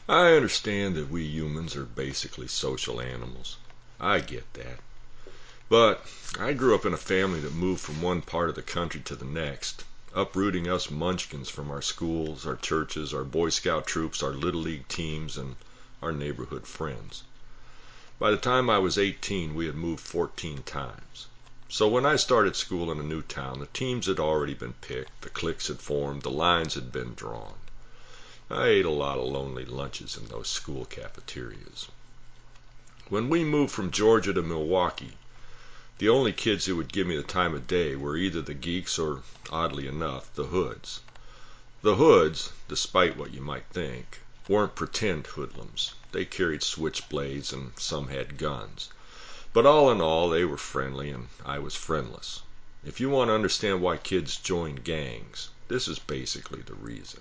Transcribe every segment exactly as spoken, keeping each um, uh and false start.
I understand that we humans are basically social animals. I get that. But I grew up in a family that moved from one part of the country to the next, uprooting us munchkins from our schools, our churches, our Boy Scout troops, our Little League teams, and our neighborhood friends. By the time I was eighteen, we had moved fourteen times. So when I started school in a new town, the teams had already been picked, the cliques had formed, the lines had been drawn. I ate a lot of lonely lunches in those school cafeterias. When we moved from Georgia to Milwaukee, the only kids who would give me the time of day were either the geeks or, oddly enough, the hoods. The hoods, despite what you might think, weren't pretend hoodlums. They carried switchblades and some had guns. But all in all, they were friendly and I was friendless. If you want to understand why kids join gangs, this is basically the reason.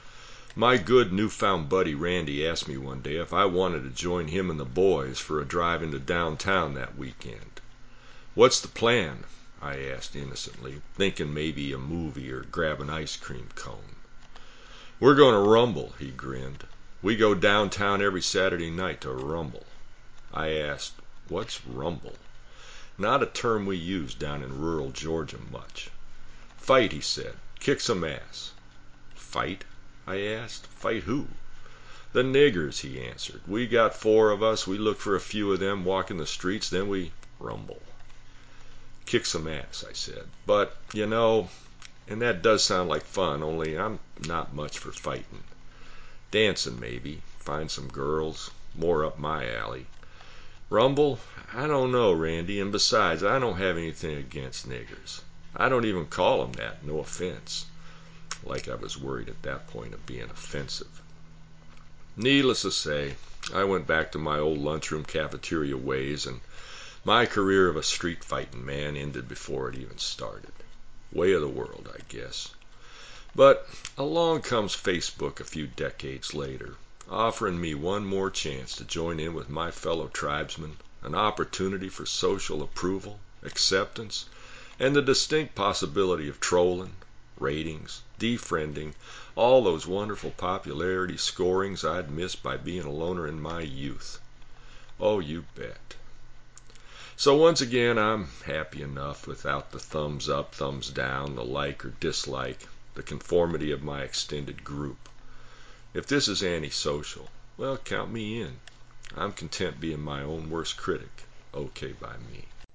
My good newfound buddy Randy asked me one day if I wanted to join him and the boys for a drive into downtown that weekend. "What's the plan?" I asked innocently, thinking maybe a movie or grab an ice cream cone. "We're going to rumble," he grinned. "We go downtown every Saturday night to rumble." I asked, "What's rumble?" Not a term we use down in rural Georgia much. "Fight," he said. "Kick some ass." "Fight?" I asked. "Fight who?" "The niggers," he answered. "We got four of us. We look for a few of them walking the streets. Then we rumble." "Kick some ass," I said. "But, you know, and that does sound like fun, only I'm not much for fighting. Dancing, maybe. Find some girls. More up my alley. Rumble? I don't know, Randy, and besides, I don't have anything against niggers. I don't even call 'em that, no offense." Like I was worried at that point of being offensive. Needless to say, I went back to my old lunchroom cafeteria ways, and my career of a street fighting man ended before it even started. Way of the world, I guess. But along comes Facebook a few decades later, offering me one more chance to join in with my fellow tribesmen, an opportunity for social approval, acceptance, and the distinct possibility of trolling, ratings, defriending, all those wonderful popularity scorings I'd missed by being a loner in my youth. Oh, you bet. So once again, I'm happy enough without the thumbs up, thumbs down, the like or dislike, the conformity of my extended group. If this is antisocial, well, count me in. I'm content being my own worst critic. Okay by me.